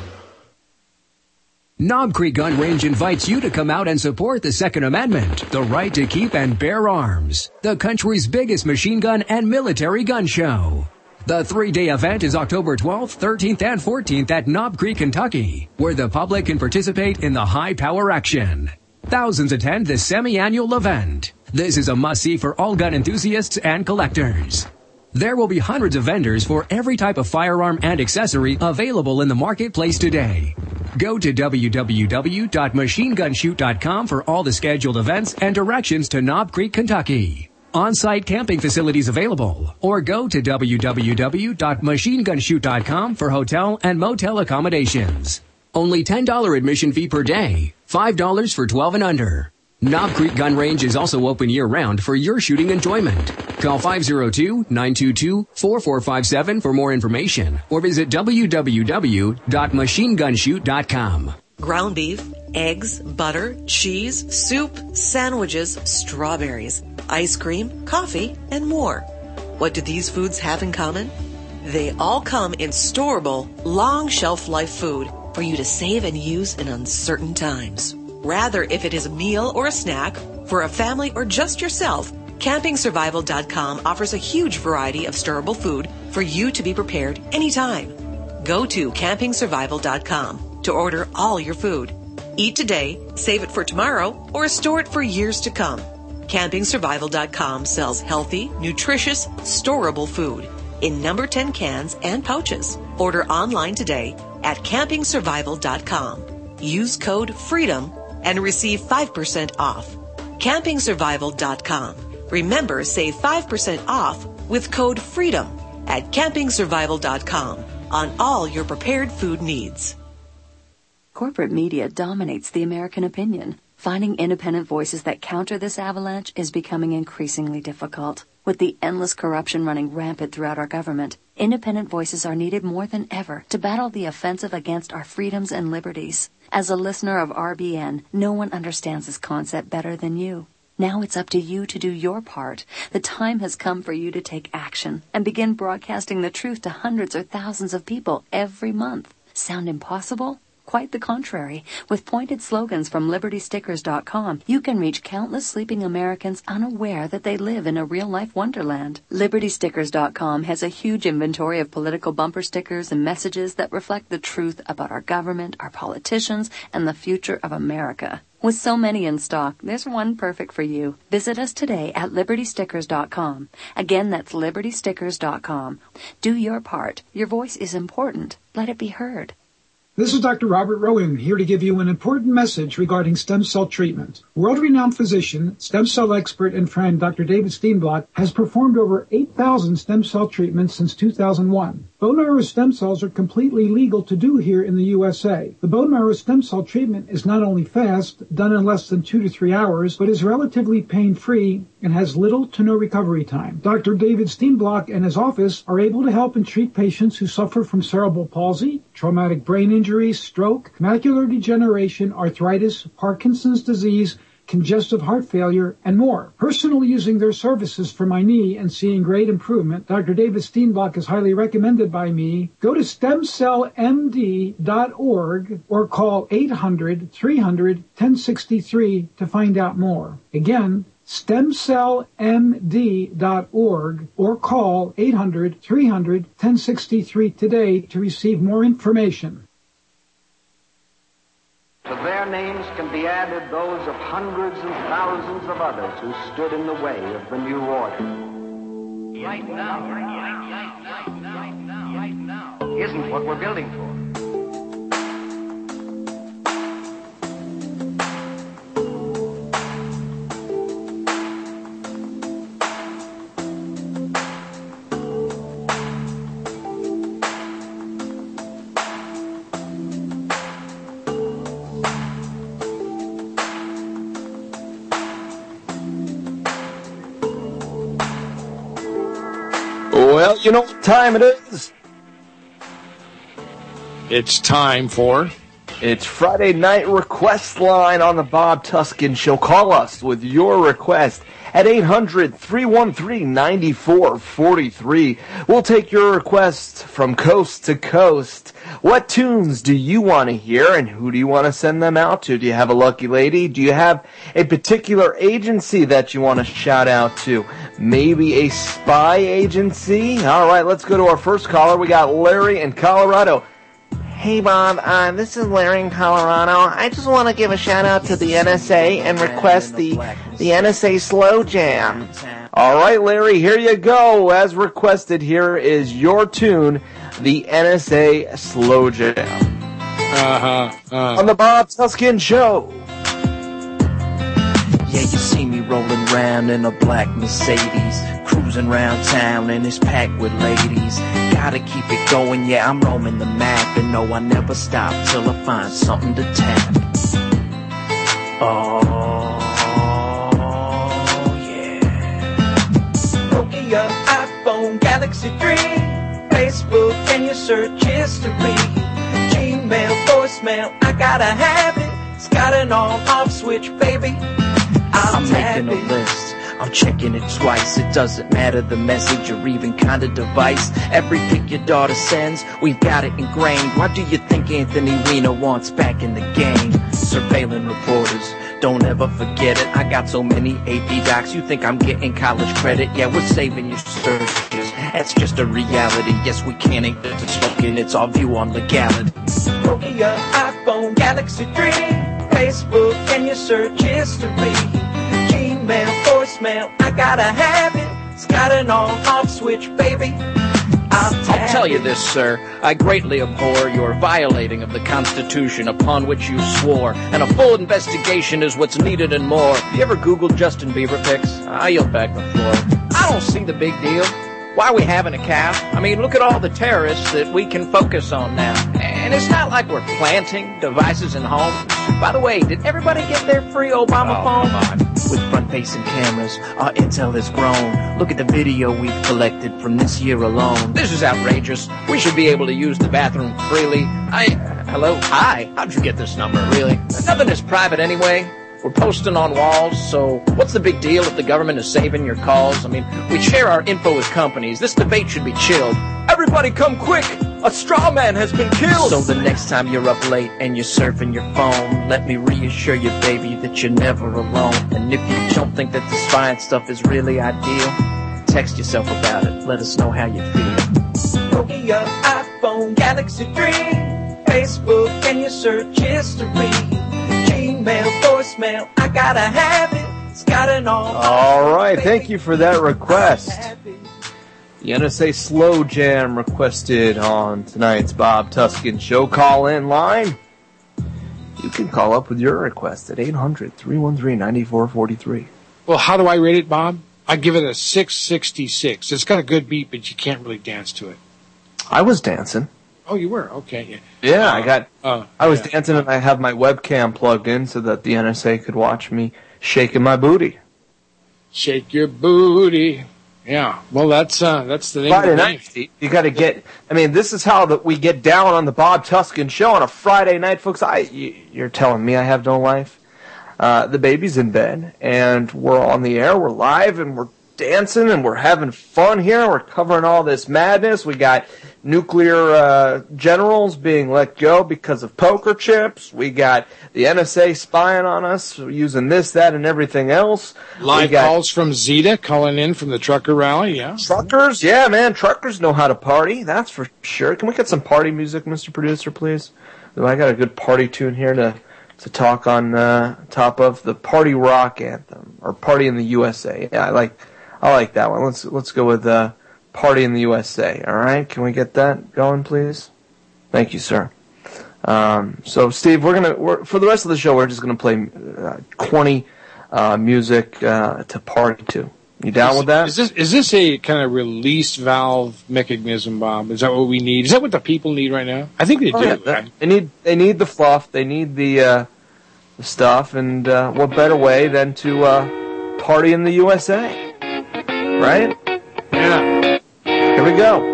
Knob Creek Gun Range invites you to come out and support the Second Amendment, the right to keep and bear arms, the country's biggest machine gun and military gun show. The three-day event is October twelfth, thirteenth, and fourteenth at Knob Creek, Kentucky, where the public can participate in the high-power action. Thousands attend this semi-annual event. This is a must-see for all gun enthusiasts and collectors. There will be hundreds of vendors for every type of firearm and accessory available in the marketplace today. Go to w w w dot machine gun shoot dot com for all the scheduled events and directions to Knob Creek, Kentucky. On-site camping facilities available, or go to w w w dot machine gun shoot dot com for hotel and motel accommodations. Only ten dollars admission fee per day, five dollars for twelve and under. Knob Creek Gun Range is also open year-round for your shooting enjoyment. Call five oh two, nine two two, four four five seven for more information or visit w w w dot machine gun shoot dot com. Ground beef, eggs, butter, cheese, soup, sandwiches, strawberries, ice cream, coffee, and more. What do these foods have in common? They all come in storable, long shelf life food for you to save and use in uncertain times. Rather, if it is a meal or a snack, for a family or just yourself, camping survival dot com offers a huge variety of storable food for you to be prepared anytime. Go to camping survival dot com to order all your food. Eat today, save it for tomorrow, or store it for years to come. camping survival dot com sells healthy, nutritious, storable food in number ten cans and pouches. Order online today at camping survival dot com. Use code FREEDOM and receive five percent off. camping survival dot com. Remember, save five percent off with code FREEDOM at camping survival dot com on all your prepared food needs. Corporate media dominates the American opinion. Finding independent voices that counter this avalanche is becoming increasingly difficult. With the endless corruption running rampant throughout our government, independent voices are needed more than ever to battle the offensive against our freedoms and liberties. As a listener of R B N, no one understands this concept better than you. Now it's up to you to do your part. The time has come for you to take action and begin broadcasting the truth to hundreds or thousands of people every month. Sound impossible? Quite the contrary. With pointed slogans from liberty stickers dot com, you can reach countless sleeping Americans unaware that they live in a real-life wonderland. liberty stickers dot com has a huge inventory of political bumper stickers and messages that reflect the truth about our government, our politicians, and the future of America. With so many in stock, there's one perfect for you. Visit us today at liberty stickers dot com. Again, that's liberty stickers dot com. Do your part. Your voice is important. Let it be heard. This is Doctor Robert Rowan, here to give you an important message regarding stem cell treatment. World-renowned physician, stem cell expert, and friend Doctor David Steenblock has performed over eight thousand stem cell treatments since two thousand one. Bone marrow stem cells are completely legal to do here in the U S A. The bone marrow stem cell treatment is not only fast, done in less than two to three hours, but is relatively pain-free and has little to no recovery time. Doctor David Steenblock and his office are able to help and treat patients who suffer from cerebral palsy, traumatic brain injury, stroke, macular degeneration, arthritis, Parkinson's disease, congestive heart failure, and more. Personally using their services for my knee and seeing great improvement, Doctor David Steenblock is highly recommended by me. Go to stem cell m d dot org or call eight hundred, three hundred, ten sixty-three to find out more. Again, stem cell m d dot org or call eight hundred, three hundred, ten sixty-three today to receive more information. To their names can be added those of hundreds and thousands of others who stood in the way of the new order. Right now, right now, right now, right now, right now, isn't what we're building for. Well, you know what time it is. It's time for... It's Friday Night Request Line on the Bob Tuskin Show. Call us with your request at eight hundred, three one three, nine four four three. We'll take your requests from coast to coast. What tunes do you want to hear, and who do you want to send them out to? Do you have a lucky lady? Do you have a particular agency that you want to shout out to? Maybe a spy agency? All right, let's go to our first caller. We got Larry in Colorado. Hey, Bob, uh, this is Larry in Colorado. I just want to give a shout-out to the N S A and request the, the N S A Slow Jam. All right, Larry, here you go. As requested, here is your tune, the N S A Slow Jam. Uh-huh. Uh. On the Bob Tuskin Show. Yeah, you see me rolling around in a black Mercedes, cruising around town and it's packed with ladies. Gotta keep it going, yeah, I'm roaming the map, and no, I never stop till I find something to tap. Oh, galaxy dream. Facebook and your search history. Gmail, voicemail, I gotta have it. It's got an on-off switch, baby. I'll I'm making a it. list. I'm checking it twice. It doesn't matter the message or even kind of device. Every pic your daughter sends, we've got it ingrained. Why do you think Anthony Weiner wants back in the game? Surveilling reporters, don't ever forget it. I got so many A P docs, you think I'm getting college credit. Yeah, we're saving your searches. That's just a reality. Yes, we can't ignore the smoking. It's our view on legality. Nokia, iPhone, Galaxy Dream. Facebook and your search history. Gmail, voicemail, I gotta have it. It's got an on-off switch, baby. I'll, I'll tell you this, sir. I greatly abhor your violating of the Constitution upon which you swore, and a full investigation is what's needed and more. You ever Googled Justin Bieber pics? I yield back the floor. I don't see the big deal. Why are we having a calf? I mean, look at all the terrorists that we can focus on now. And it's not like we're planting devices in homes. By the way, did everybody get their free Obama Oh, phone? come on. With front-facing cameras, our intel has grown. Look at the video we've collected from this year alone. This is outrageous. We should be able to use the bathroom freely. I... Hello? Hi. How'd you get this number, really? Nothing is private anyway. We're posting on walls, so what's the big deal if the government is saving your calls? I mean, we share our info with companies. This debate should be chilled. Everybody come quick! A straw man has been killed! So the next time you're up late and you're surfing your phone, let me reassure you, baby, that you're never alone. And if you don't think that the spying stuff is really ideal, text yourself about it. Let us know how you feel. Nokia, iPhone, Galaxy Dream. Facebook and your search history. Gmail, voicemail, I gotta have it. It's got an all. All right, thank you for that request. The N S A Slow Jam requested on tonight's Bob Tuskin Show call-in line. You can call up with your request at eight hundred, three one three, nine four four three. Well, how do I rate it, Bob? I give it a six sixty-six. It's got a good beat, but you can't really dance to it. I was dancing. Oh, you were? Okay. Yeah, Yeah, uh, I got. Uh, I was yeah. dancing, and I have my webcam plugged in so that the N S A could watch me shaking my booty. Shake your booty. Yeah. Well, that's uh, that's the name Friday of the night, Steve, you got to get. I mean, this is how that we get down on the Bob Tuskin Show on a Friday night, folks. I, you, you're telling me I have no life? Uh, the baby's in bed, and we're on the air. We're live, and we're dancing, and we're having fun here. We're covering all this madness. We got nuclear uh, generals being let go because of poker chips. We got the N S A spying on us, using this, that, and everything else. Live we got calls from Zeta calling in from the trucker rally. Yeah. truckers. Yeah, man, truckers know how to party. That's for sure. Can we get some party music, Mister Producer, please? I got a good party tune here to to talk on uh, top of the Party Rock anthem or Party in the U S A. Yeah, I like I like that one. Let's let's go with uh, Party in the U S A. All right, can we get that going, please? Thank you, sir. Um, so, Steve, we're gonna we're, for the rest of the show, we're just gonna play uh, corny uh, music uh, to party to. You down is, with that? Is this is this a kind of release valve mechanism, Bob? Is that what we need? Is that what the people need right now? I think they Oh, do. yeah, that- they need they need the fluff. They need the uh, the stuff, and uh, what better way than to uh, party in the U S A, right? Yeah. Here we go.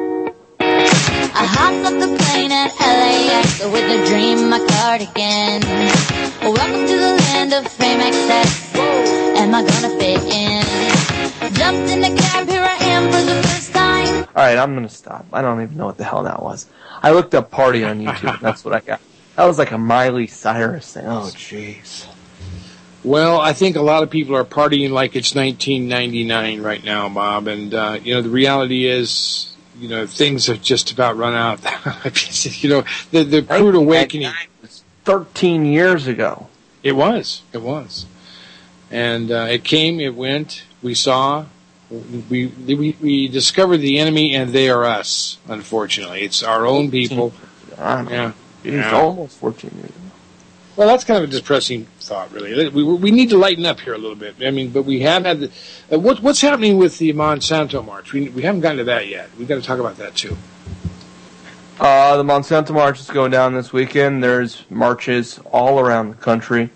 I hopped off the plane at L A X with a dream, my cardigan. Welcome to the land of fame excess. Am I gonna fit in? Jumped in the cab, here I am for the first time. All right, I'm gonna stop. I don't even know what the hell that was. I looked up "party" on YouTube. That's what I got. That was like a Miley Cyrus thing. Oh, jeez. Well, I think a lot of people are partying like it's nineteen ninety-nine right now, Bob. And, uh, you know, the reality is, you know, things have just about run out. You know, the, the crude awakening. was thirteen years ago. It was. It was. And uh, it came, it went, we saw, we, we we discovered the enemy, and they are us, unfortunately. It's our own people. Yeah. It's yeah. almost fourteen years ago. Well, that's kind of a depressing thought, really. We we need to lighten up here a little bit. I mean, but we have had the, uh, what what's happening with the Monsanto March? We we haven't gotten to that yet. We've got to talk about that too. Uh, the Monsanto March is going down this weekend. There's marches all around the country.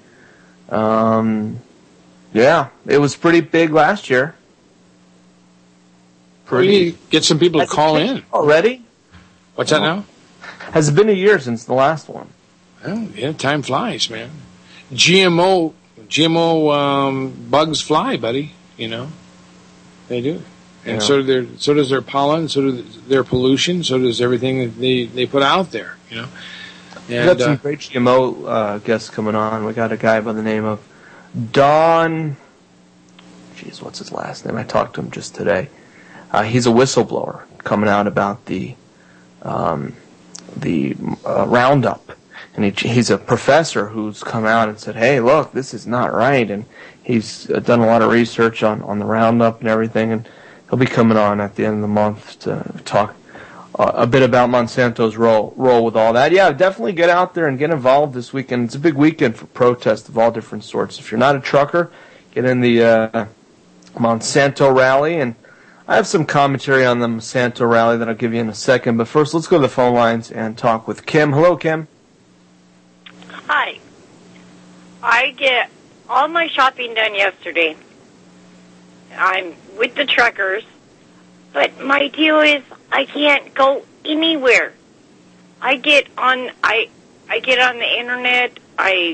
Um, yeah, it was pretty big last year. Pretty. Get some people to call in. Already? What's that now? Has it been a year since the last one? Well, yeah, time flies, man. G M O, G M O um, bugs fly, buddy. You know, they do, and Yeah. so do their, so does their pollen, so does their pollution, so does everything that they, they put out there. You know, We and, got some uh, great G M O uh, guests coming on. We got a guy by the name of Don. Jeez, what's his last name? I talked to him just today. Uh, he's a whistleblower coming out about the um, the uh, Roundup, and he, he's a professor who's come out and said, "Hey, look, this is not right." And he's uh, done a lot of research on, on the Roundup and everything, and he'll be coming on at the end of the month to talk uh, a bit about Monsanto's role role with all that. Yeah, definitely get out there and get involved this weekend. It's a big weekend for protests of all different sorts. If you're not a trucker, get in the uh, Monsanto rally, and I have some commentary on the Monsanto rally that I'll give you in a second. But first, let's go to the phone lines and talk with Kim. Hello, Kim. Hi. I get all my shopping done yesterday. I'm with the truckers, but my deal is I can't go anywhere. I get on I I get on the internet, I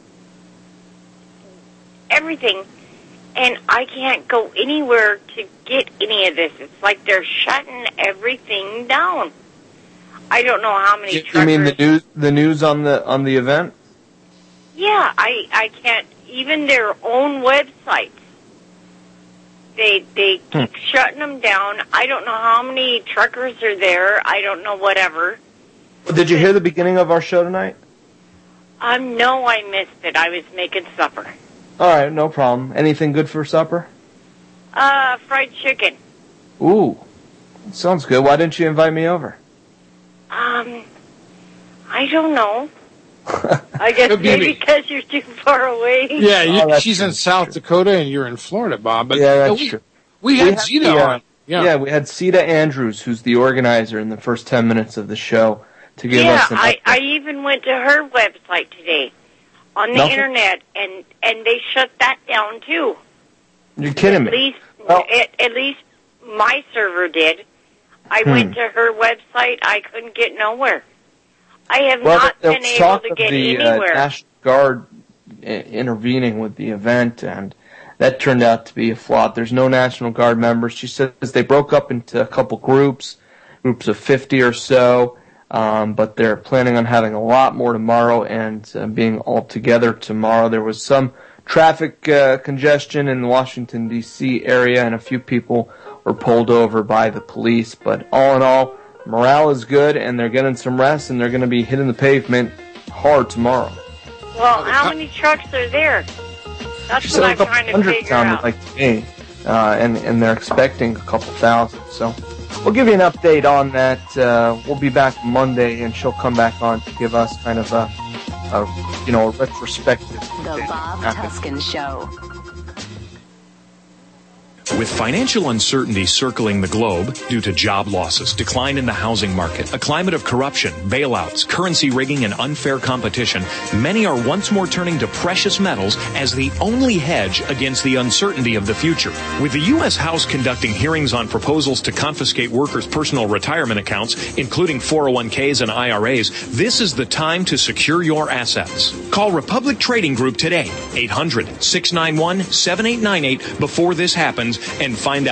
everything, and I can't go anywhere to get any of this. It's like they're shutting everything down. I don't know how many You truckers. mean the news? The news on the on the event? Yeah, I I can't even their own websites. They they keep shutting them down. I don't know how many truckers are there. I don't know whatever. Did you hear the beginning of our show tonight? Um, no, I missed it. I was making supper. All right, no problem. Anything good for supper? Uh, fried chicken. Ooh, sounds good. Why didn't you invite me over? Um, I don't know. I guess Could be maybe me. because you're too far away. yeah, you, Oh, that's she's true, in South Dakota and you're in Florida, Bob. But yeah, uh, that's we, true. we had the, Zita uh, on. Yeah. yeah, we had Sita Andrews, who's the organizer, in the first ten minutes of the show to give Yeah, us an I, update. I even went to her website today on the Nothing? internet, and and they shut that down too. You're kidding At me. least, at, at least my server did. I Hmm. went to her website. I couldn't get nowhere. I have Well, not there been was able talk to of get the uh, anywhere. National Guard uh, intervening with the event, and that turned out to be a flop. There's no National Guard members. She says they broke up into a couple groups, groups of fifty or so, um, but they're planning on having a lot more tomorrow and uh, being all together tomorrow. There was some traffic uh, congestion in the Washington, D C area, and a few people were pulled over by the police, but all in all, morale is good, and they're getting some rest, and they're going to be hitting the pavement hard tomorrow. Well, how many trucks are there? That's She what said a I'm couple trying to hundred figure sounded out. like to me, uh, and and they're expecting a couple thousand. So we'll give you an update on that. Uh, we'll be back Monday, and she'll come back on to give us kind of a, a you know, a retrospective. The Bob Tuskin Show. With financial uncertainty circling the globe due to job losses, decline in the housing market, a climate of corruption, bailouts, currency rigging, and unfair competition, many are once more turning to precious metals as the only hedge against the uncertainty of the future. With the U S House conducting hearings on proposals to confiscate workers' personal retirement accounts, including four oh one k's and I R As, this is the time to secure your assets. Call Republic Trading Group today, eight hundred, six nine one, seven eight nine eight, before this happens, and find out